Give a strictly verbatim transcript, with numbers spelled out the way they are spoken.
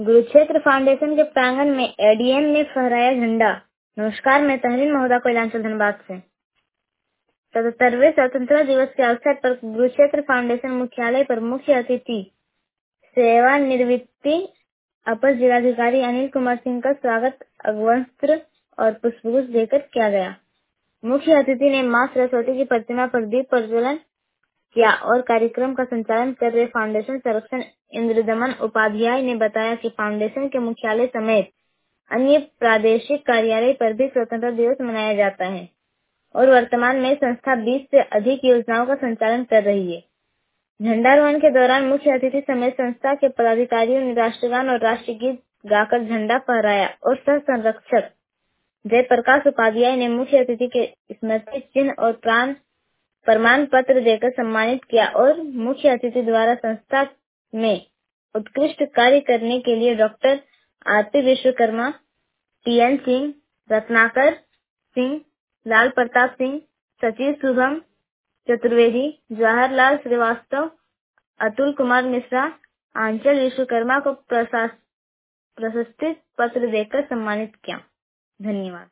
गुरुक्षेत्र foundation के प्रांगण में एडीएम ने फहराया झंडा। नमस्कार, मैं तहरीन महोदा कोयलांचल धनबाद से। सतहत्तरवें स्वतंत्रता दिवस के अवसर पर गुरुक्षेत्र फाउंडेशन मुख्यालय पर मुख्य अतिथि सेवानिवृत्ति अपर जिलाधिकारी अनिल कुमार सिंह का स्वागत अगवस्त्र और पुष्पगुच्छ देकर किया गया। मुख्य अतिथि ने मां सरस्वती की प्रतिमा पर दीप प्रज्वलन किया और कार्यक्रम का संचालन कर रहे फाउंडेशन संरक्षण इंद्रदमन उपाध्याय ने बताया कि फाउंडेशन के मुख्यालय समेत अन्य प्रादेशिक कार्यालय पर भी स्वतंत्रता दिवस मनाया जाता है और वर्तमान में संस्था बीस से अधिक योजनाओं का संचालन कर रही है। झंडारोहण के दौरान मुख्य अतिथि समेत संस्था के पदाधिकारियों ने राष्ट्रगान और राष्ट्रीय गीत गाकर झंडा फहराया और सह संरक्षक जयप्रकाश उपाध्याय ने मुख्य अतिथि के स्मृति चिन्ह और प्राण प्रमाण पत्र देकर सम्मानित किया और मुख्य अतिथि द्वारा संस्था में उत्कृष्ट कार्य करने के लिए डॉक्टर आरती विश्वकर्मा, टीएन सिंह, रत्नाकर सिंह, लाल प्रताप सिंह, सचिव शुभम चतुर्वेदी, जवाहरलाल श्रीवास्तव, अतुल कुमार मिश्रा, आंचल विश्वकर्मा को प्रशस्ति पत्र देकर सम्मानित किया। धन्यवाद।